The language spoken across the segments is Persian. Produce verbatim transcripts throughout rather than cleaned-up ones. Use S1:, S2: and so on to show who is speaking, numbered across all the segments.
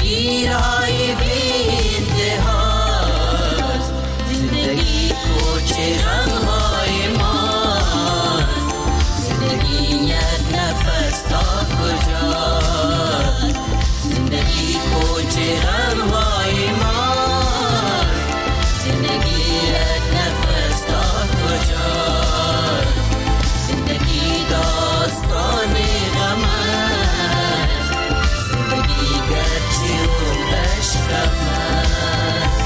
S1: زندگی رای بینده هاست، زندگی کوچه غمهای ماست، زندگی یک نفس تا کجاست، زندگی کوچه غمهای ماست، زندگی یک نفس تا کجاست، زندگی داستان غم است، زندگی گرچه عمرش کم است.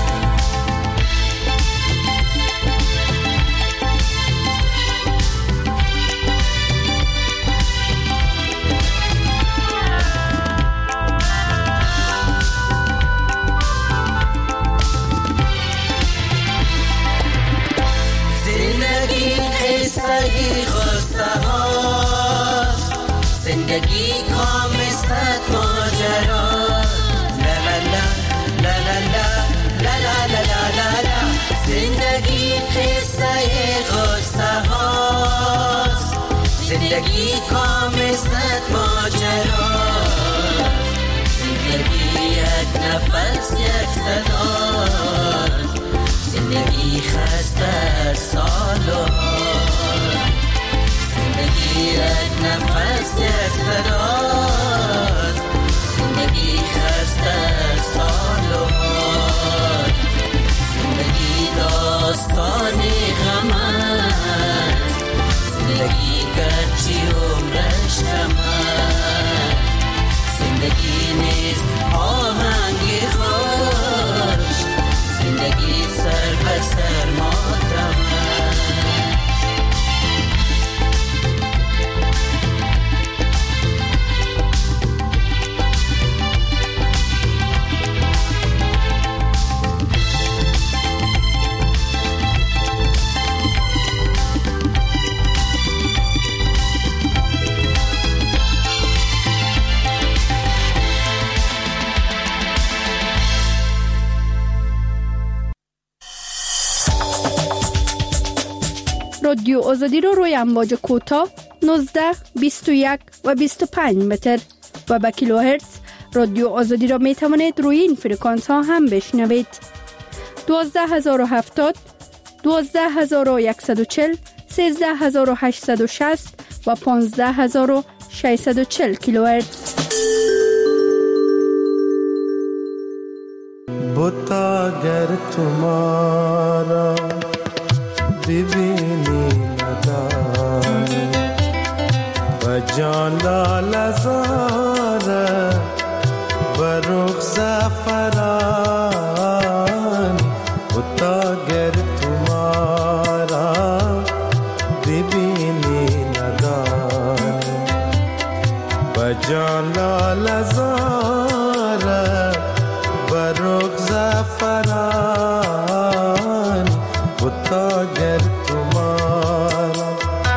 S1: زندگی قصه خواسته هاست، زندگی کام صد ماجرا، لا لا لا لا لا لا لا لا لا لا لا. زندگی قصه خواسته هاست، زندگی کام صد ماجرا، زندگی یک نفس یک صداست، زندگی خسته سالو، زندگی یک نفس یک صداست، زندگی خسته سالو، زندگی داستان غم است، زندگی گرچه عمرش کم است، زندگی نیست آهنگ خوش، زندگی سر به سر ماتم است.
S2: رادیو آزادی رو روی امواج کوتاه نوزده، بیست و یک و بیست و پنج متر و با کیلوهرتز رادیو آزادی را می توانید روی این فرکانس ها هم بشنوید. دوازده هزار و هفتاد، دوازده هزار و صد و چهل، سیزده هزار و هشتصد و شصت و پانزده هزار و ششصد و چهل کیلوهرتز.
S3: بتا گر تمہارا ببینی نداری بجان لال زاره بروخ زفران بتا گر تمہارا ببینی نداری بجان لال زاره بروخ زفران بتا گر تمہارا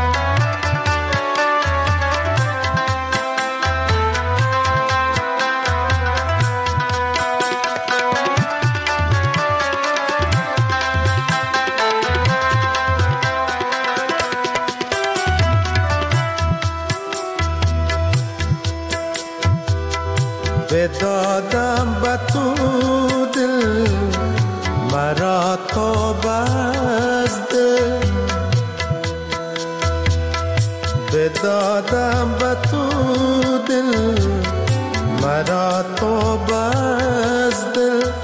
S3: بدادم به تو دل مرا تو بست بدادم به تو دل مرا تو بست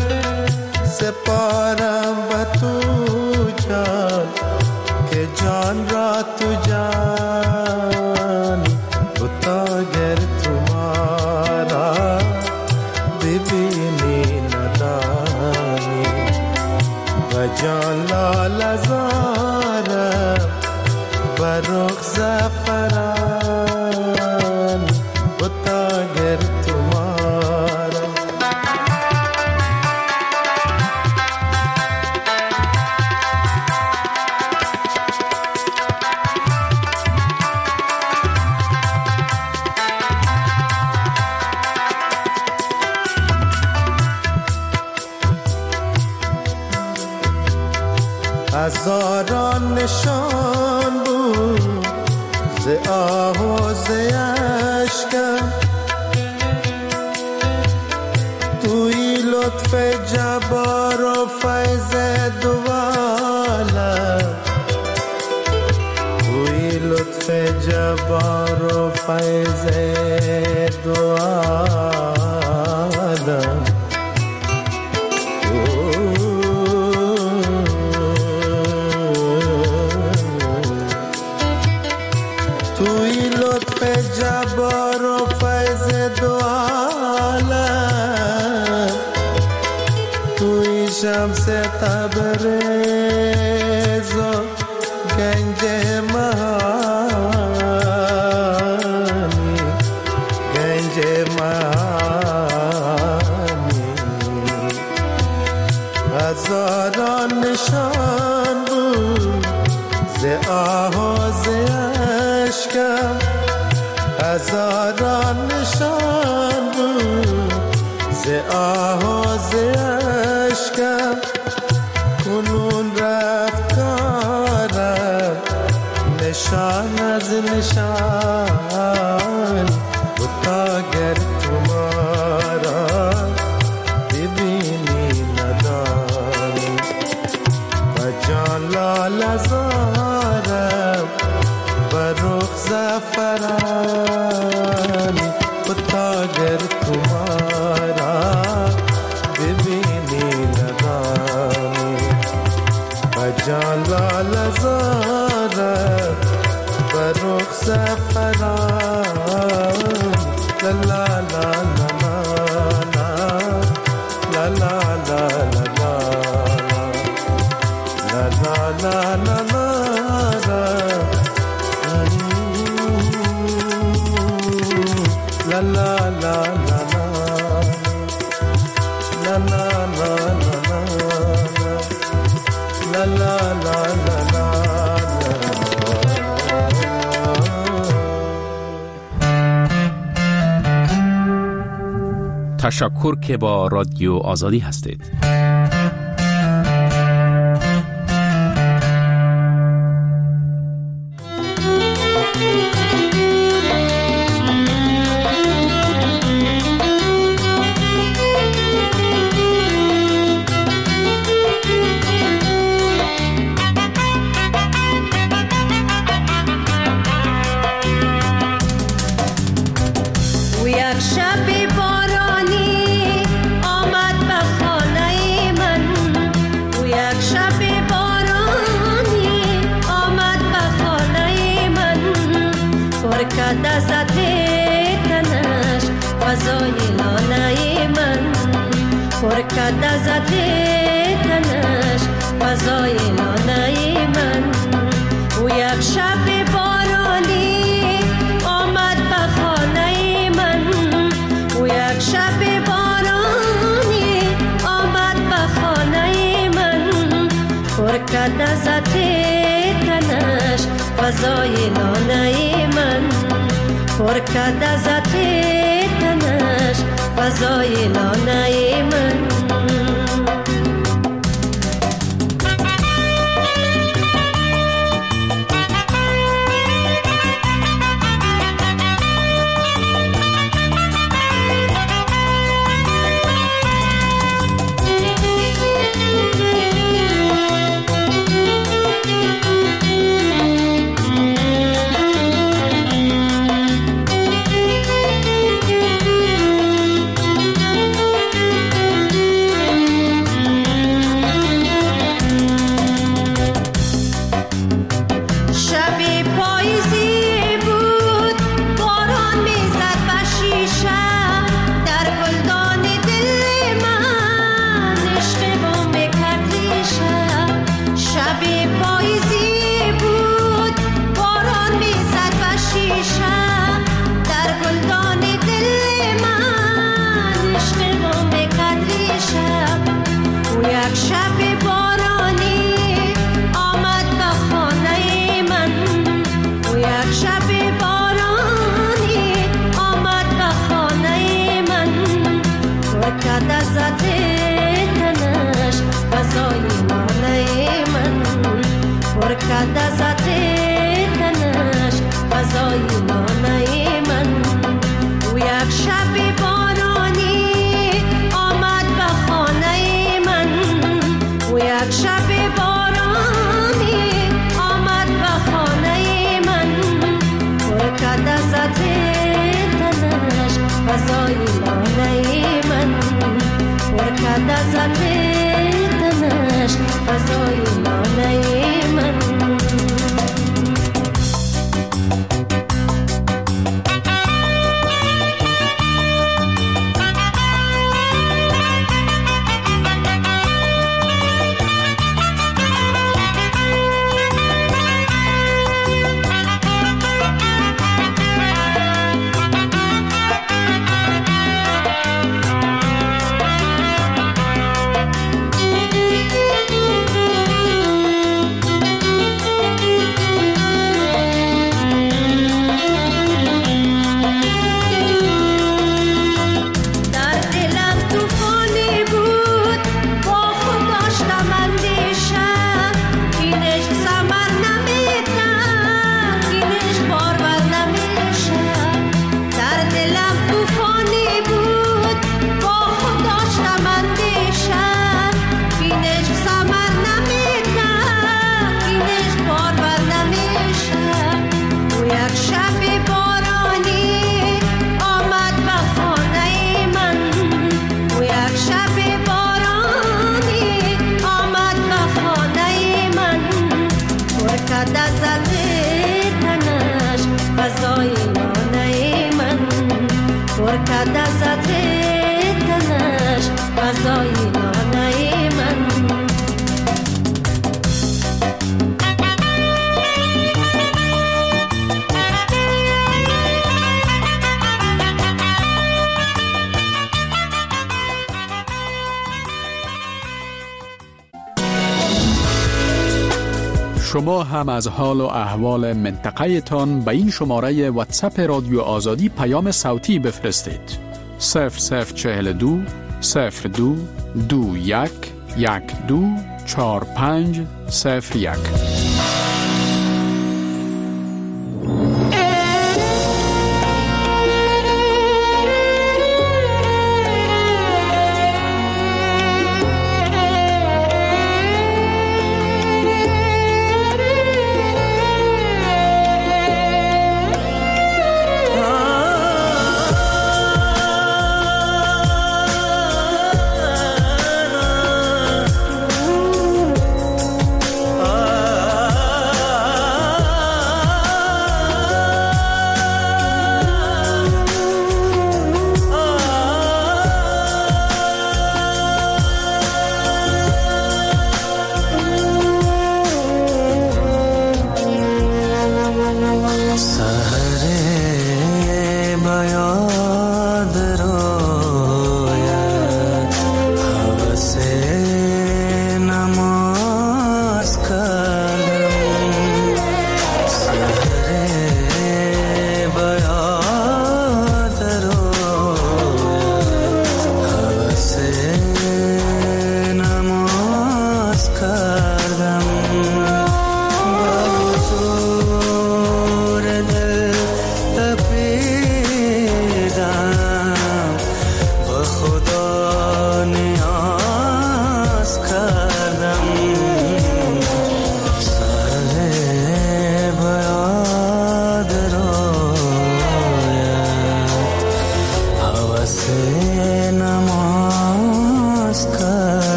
S3: سپارم به تو جان که جان را تو جان بتا گر تمہارا ببینی ندانی و جان لال زاره بروخ زفران بتا گر تمہارا هزاران نشان بود ز آه و ز اشکم تو لطف جبار و فیض دوالت، توی لطف جبار و فیض دوالت. توی لطف جبار و فیض دوالت، توی شمس تبریز و گنج مهانی، گنج مهانی. هزاران نشان بود ز آه و ز اشکم، هزاران نشان بود ز آه و ز اشکم. کنون رفت کارم نشان از نشان، بتا گر تو ما را ببینی ندانی. و جان لاله زارم و رخ زعفرانی، بتا گر تو ما را ببینی ندانی. و جان لاله زارم و رخ زعفرانی. لا لا لا لا لا لا لا لا لا لا لا لا لا. La la la la la la la la la la la la.
S4: تشکر که با رادیو آزادی هستید.
S5: فرکد از تنش فضای لانه من. او یک شب بارانی آمد به خانه من، او یک شب بارانی آمد به خانه من. فرکد از تنش فضای لانه من، فرکد از تنش فضای لانه من. فضای لانه من پر کرد از تنش فضای لانه من.
S6: شما هم از حال و احوال منطقه تان به این شماره واتساپ رادیو آزادی پیام صوتی بفرستید. صفر صفر چهل دو صفر دو دو یک یک دو چار پنج صفر یک.
S3: ah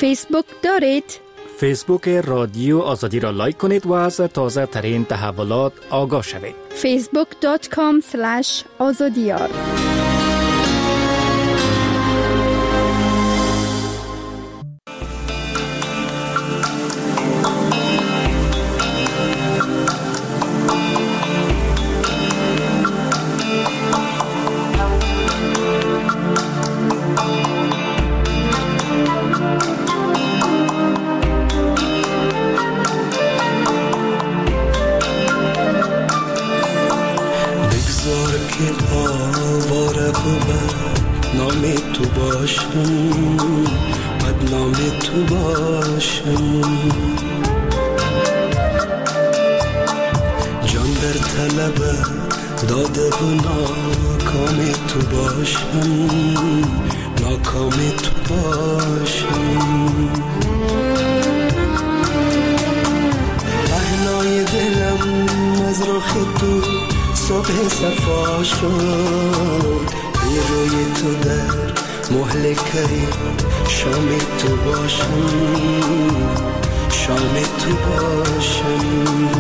S2: فیسبوک دارید؟
S7: فیسبوک رادیو آزادی را لایک کنید و از تازه ترین تحولات آگاه شوید.
S2: فیسبوک دات کام اسلش آزادیار.
S3: نام تو باشم، بدنام تو باشم، جان در طلب داده و ناکام تو باشم، ناکام تو باشم. پهنای دلم از رخ تو صبح صفا شد، روی تو در مهلکه شام تو باشم، شام تو باشم.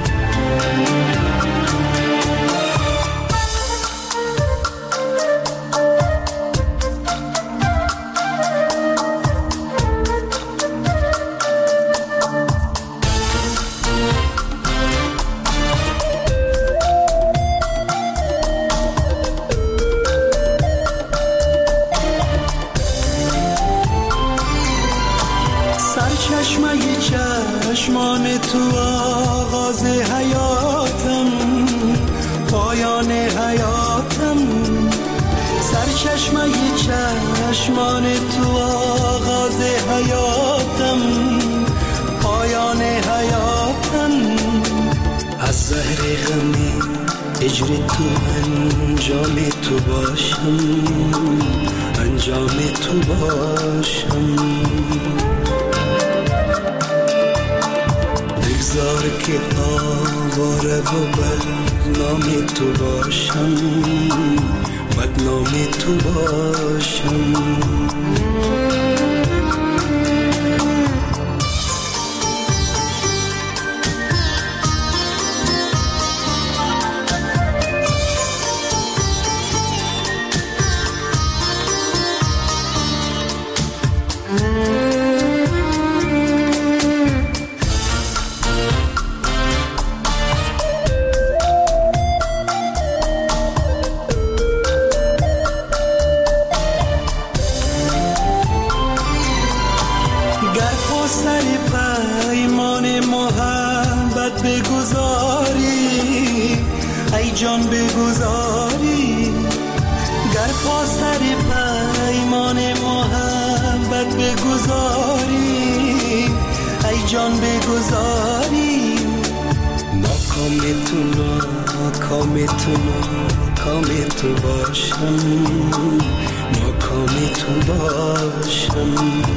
S3: چشمان تو آغاز حیاتم، پایان حیاتم، سرچشمه چشمان تو آغاز حیاتم، پایان حیاتم. از زهر غمی اجری تو انجام تو باشم، انجام تو باشم. بگذار که آواره و بدنام تو باشم، بدنام تو باشم. جان بگذاری، گر پا سر پیمان محبت بگذاری، ای جان بگذاری. ناکام تو ناکام تو ناکام تو باشم، ناکام تو باشم.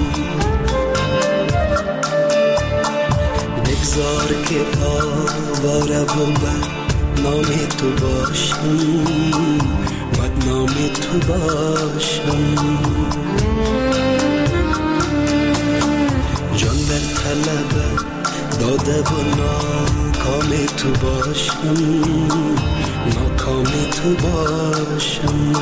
S3: بگذار که آواره و بر نام تو باشم، بدنام تو باشم. جان در طلب داده و ناکام تو باشم، ناکام تو باشم.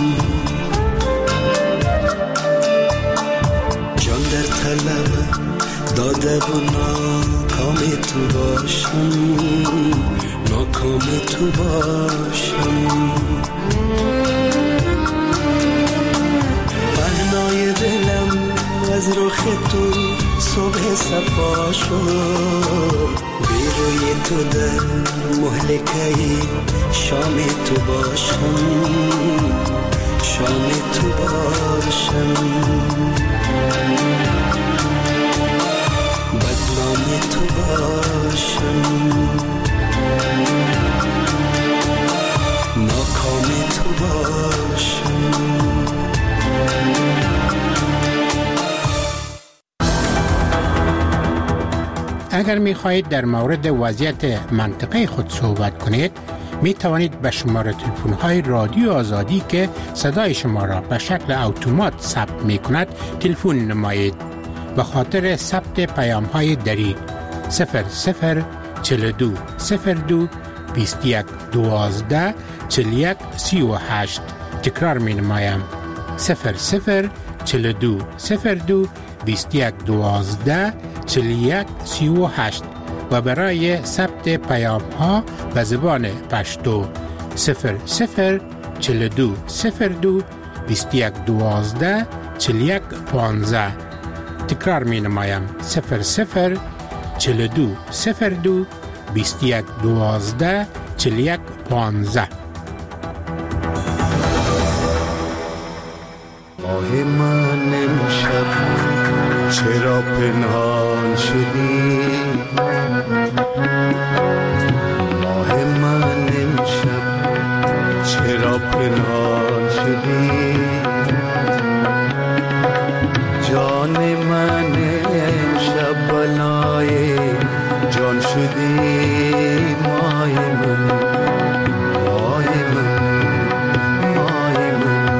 S3: جان در طلب داده و ناکام تو باشم، ناکام تو باشم. پهنای دلم از رخ تو صبح صفا شد، بی روی تو در مهلکه شام تو باشم، شام تو باشم. بدنام تو باشم، ناکام تو باشم.
S8: اگر می خواهید در مورد وضعیت منطقه خود صحبت کنید، می توانید به شماره تلفن های رادیو آزادی که صدای شما را به شکل اتومات ثبت می کند تلفن نمایید. به خاطر ثبت پیام های دری صفر صفر چهل و دو صفر دو بیست و یک دوازده چهل و یک سی و هشت. تکرار می نمایم صفر صفر چهل و دو صفر دو بیست و یک دوازده چهل و یک سی و هشت و برای ثبت پیام ها به زبان پشتو صفر صفر چهل و دو صفر دو بیست و یک دوازده چهل و یک پانزده. تکرار می نمایم صفر صفر چهل و دو صفر دو بیست و یک دوازده چهل و یک پانزده.
S3: ماه من امشب چرا پنهان شدی؟ ماه من امشب چرا پنهان شدی؟ جان من امشب بلای جان شدی. ماه من ماه من ماه من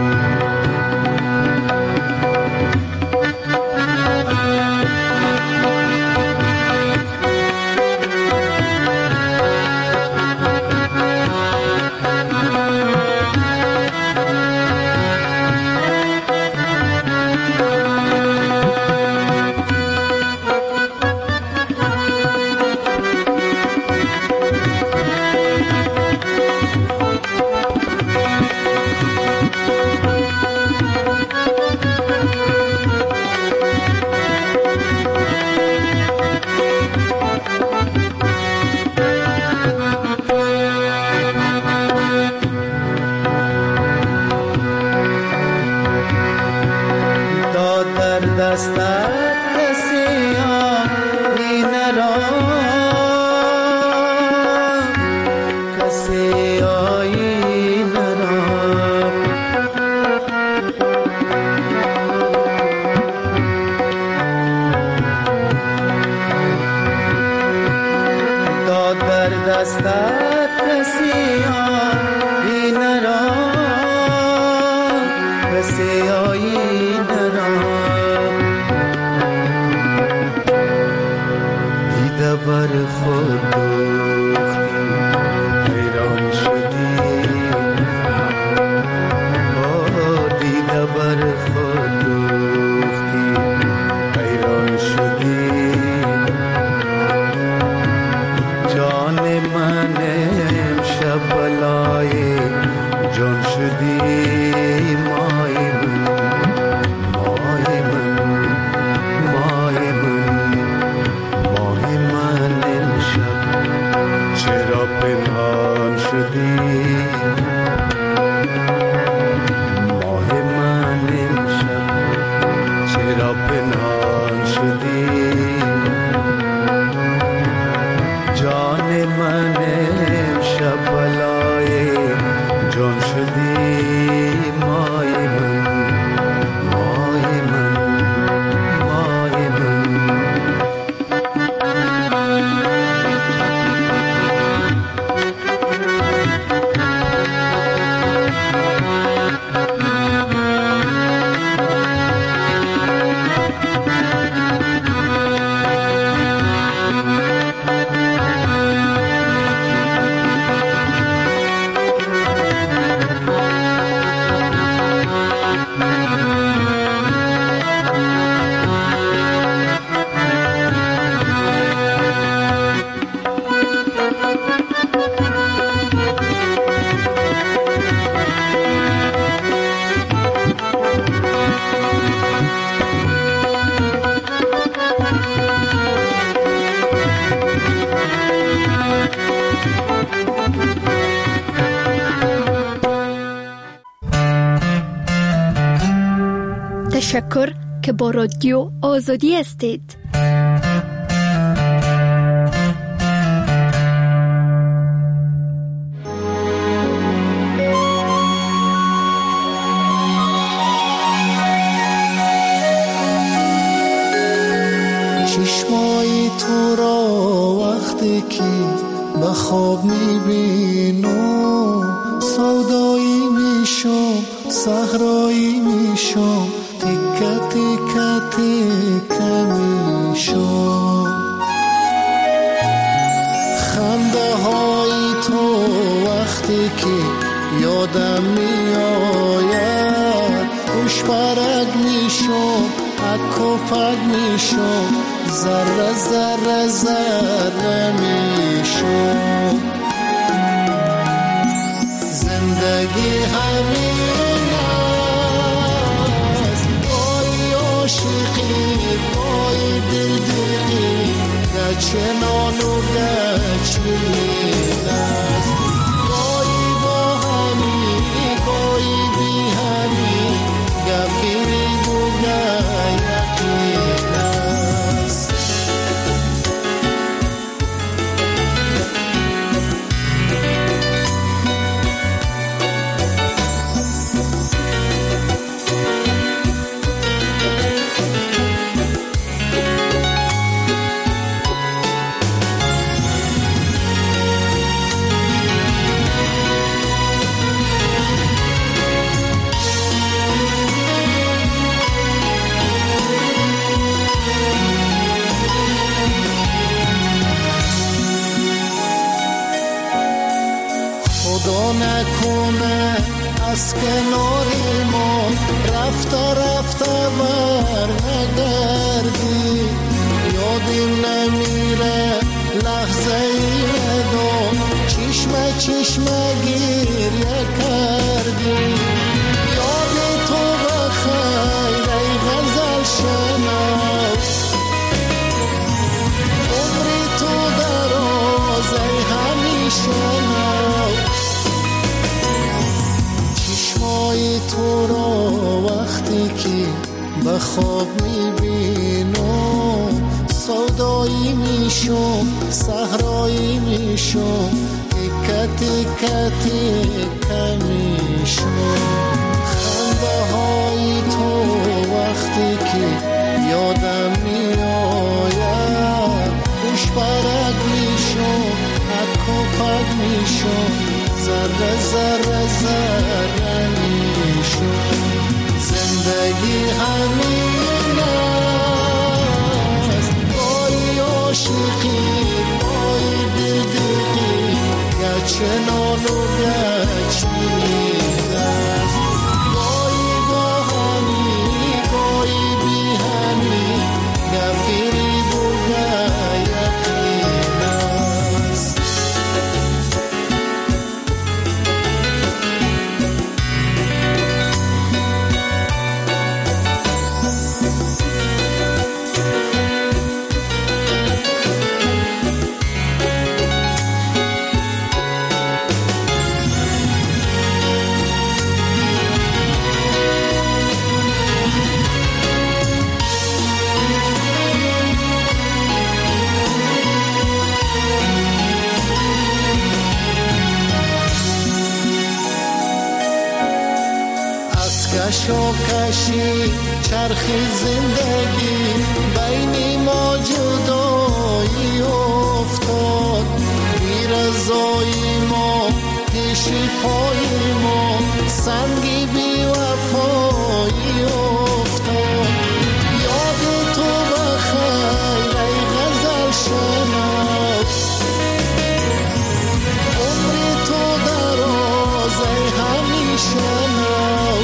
S2: تشکر که با رادیو آزادی هستید.
S3: چشمای تو را وقتی که به خواب میبینم سودایی میشم صحرایی میشم تیکه تیکه تیکه یادم می آید خوش برگ می شم اک و پک می شم ذره ذره ذره می شم زندگی همین است بای عاشقی بای دلدقی گچنان و گچمین است بایی با همی بایی بی همی گفیری بوگه یقین است خدا نکنه از کنار ما رفته رفته بر نگردی یادی نمیره لحظه ای ندام چشمه چشمه گریه کردی یادی تو بخیر ای غزل شنو عمری تو دراز ای همیشه نو چشمای تو را وقتی که به خواب میبینم سودایی میشم صحرایی میشم تیکه تیکه تیکه میشم خنده های تو وقتی که یادم میآید خوش برگ میشم اک و پک میشم ذره ذره ذره میشم زندگی همین است بای عاشقی بای دلدقی گچنان و گچمین است بایی با همی بایی بی همی گفیری بوگه یقین است کشی چرخی زندگی بین ما جدایی افتاد بی رضایی ما پیشی پای ما سنگی بی وفایی افتاد یاد تو بخیر ای غزل شنو عمری تو دراز ای همیشه نو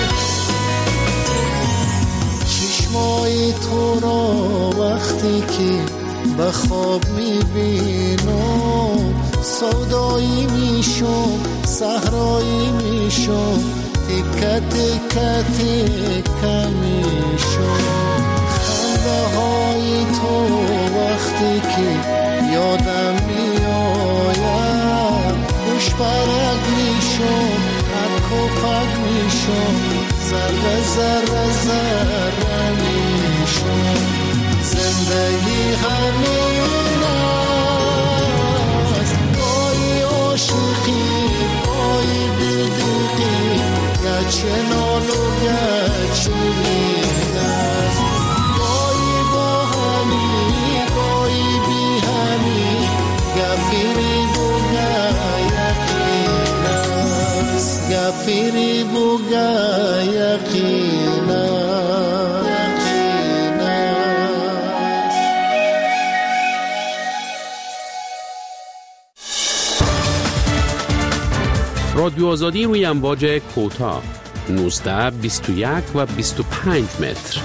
S3: چشمای تو را وقتی که به خواب میبینم سودایی میشم صحرایی میشم تیکه تیکه تیکه میشم خنده های تو وقتی که یادم میآید خوش برگ میشم اک و پک میشم ذره ذره ذره میشم زندگی همین است بای عاشقی بای دلدقی گچنان و گچمین است بایی با همی بایی بی همی گفیری بوگه یقین است گفیری بوگه یقین است
S4: رادیو آزادی روی امواج کوتاه نوزده بیست و یک و بیست و پنج متر.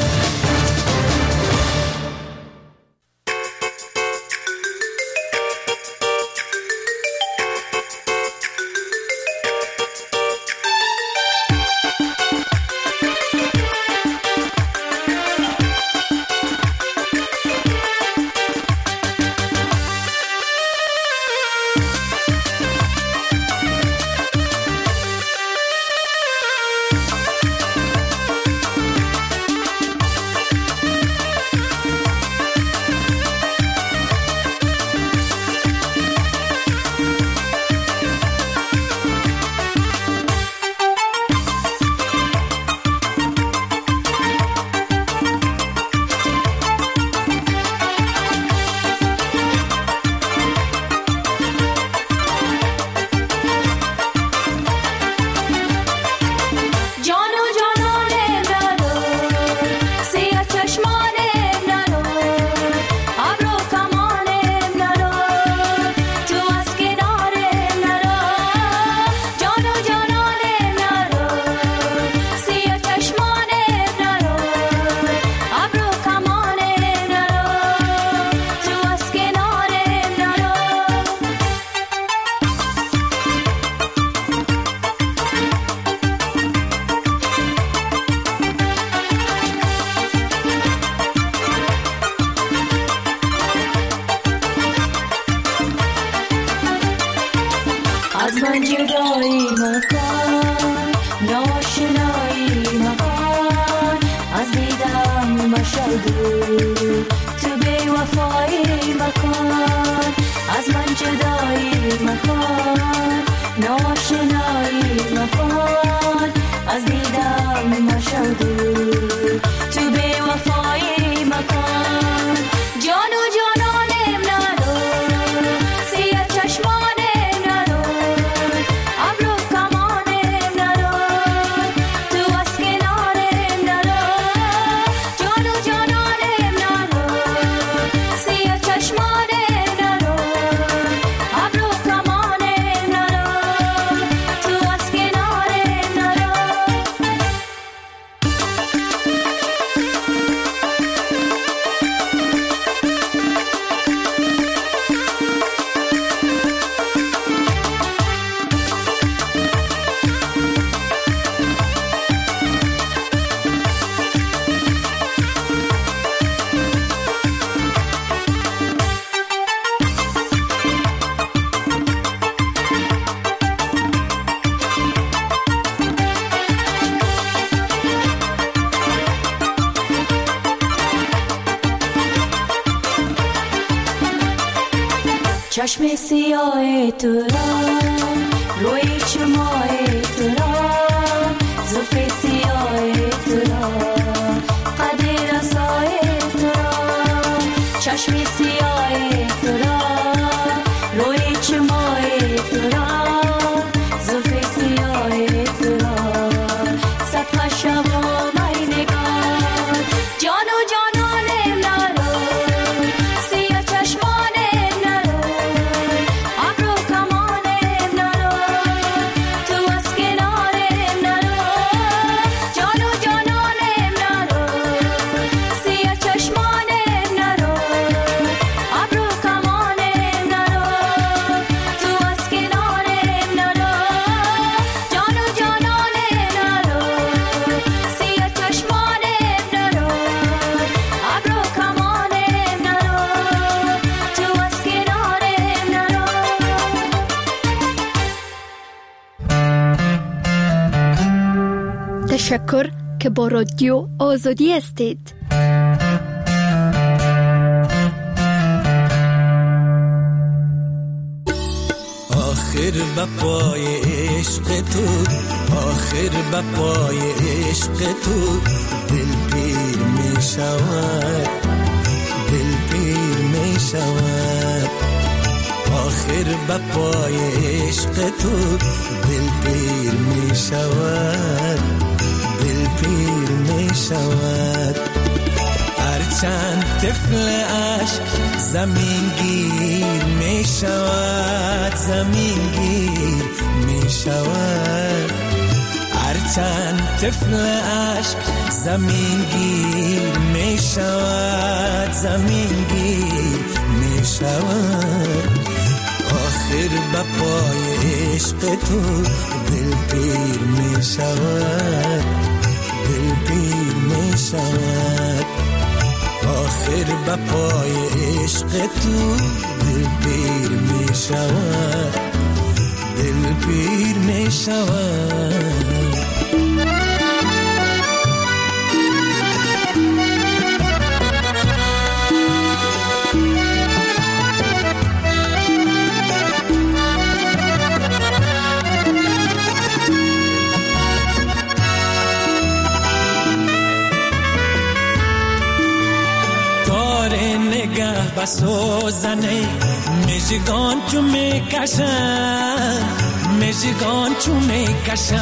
S9: چشم سیاه تو را روی چمای تو را زلف سیاه تو را قد رسای تو را چشم سیاه تو را روی چمای تو را زلف سیاه تو را صد شب و مای نگار جان و جانانم نرو سیاه چشمانم نرو ابرو کمانم نرو تو از کنارم نرو جان و جانانم نرو سیاه چشمانم نرو ابرو کمانم نرو تو از کنارم نرو جان و جانانم نرو سیاه چشمانم نرو ابرو کمانم نرو تو از کنارم نرو.
S2: تشکر که با رادیو آزادی هستید.
S3: آخر بپای عشق تو آخر بپای عشق تو دل پیر می شود دل پیر می شود آخر بپای عشق تو دل پیر می شود دل پیر می شود هرچند طفل عشق زمین گیر می شود، زمین گیر می شود. هرچند طفل عشق زمین گیر می شود، زمین گیر می شود. آخر به پای عشق تو دل پیر می شود، دل پیر می شود. آخر به پای عشق تو دل پیر می شود، دل پیر می شود. بسوزنه مژگان چو میکشم، مژگان چو میکشم.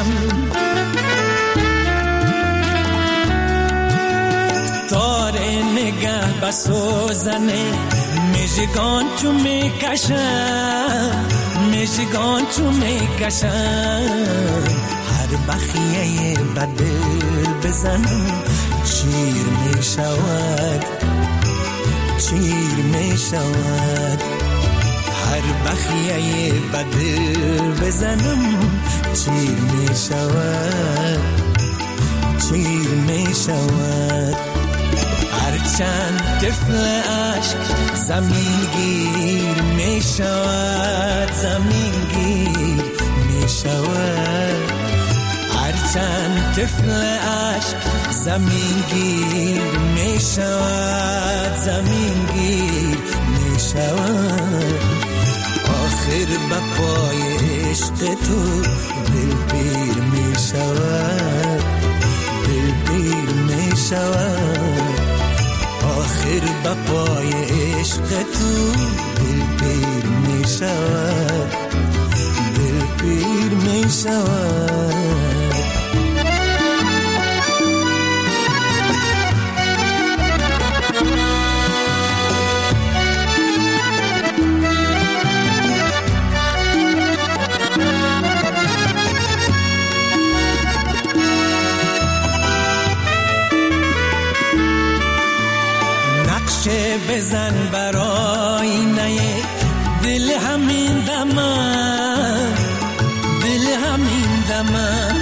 S3: تار نگه بسوزنه مژگان چو میکشم، مژگان چو میکشم. هر بخیه بدل بزنم شیر میشود، شیر می شود. هر بخیه بدل بزنم شیر می شود، شیر می شود. هرچند طفل عشق زمین گیر می شود، زمین گیر می شود. هرچند طفل عشق زمین گیر می شود، زمین گیر می شود. آخر به پای عشق تو دل پیر می شود، دل پیر می شود. آخر به پای عشق تو دل پیر می شود، دل پیر می شود. بزن برای نه دل همین دمم، دل همین دمم.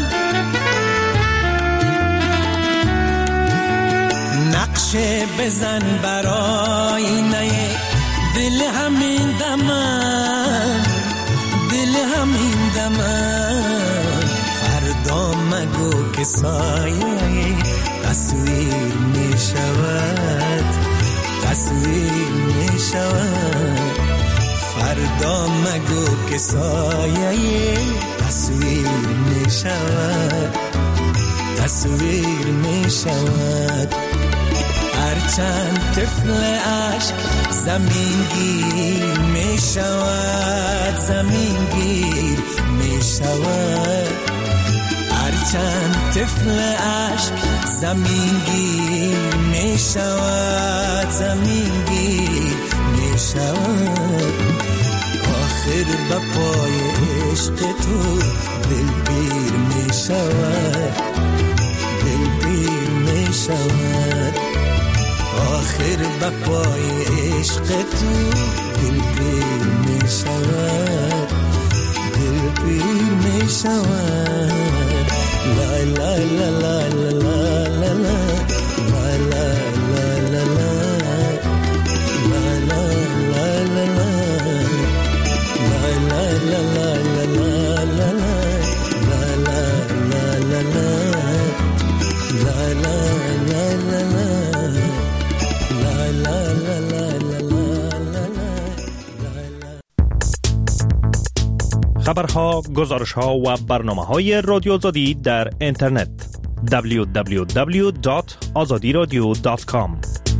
S3: نقشه بزن برای نه دل همین دمم، دل همین دمم. فردا مگو که سایه تصویر می شود، تصویر می شود. فردا مگو که سایه تصویر می شود، تصویر می شود. هرچند طفل عشق زمین گیر می شود، زمین گیر می شود. هرچند طفل عشق زمین گیر می شود، زمین گیر می شود. آخر به پای عشق تو دل پیر می شود، دل پیر می شود. آخر به پای عشق تو دل پیر می شود، دل پیر می شود. La la la la la la la la la la la la la la la la la la
S10: خبرها، گزارشها و برنامه‌های رادیو آزادی در اینترنت دبلیو دبلیو دبلیو دات آزادی رادیو دات کام.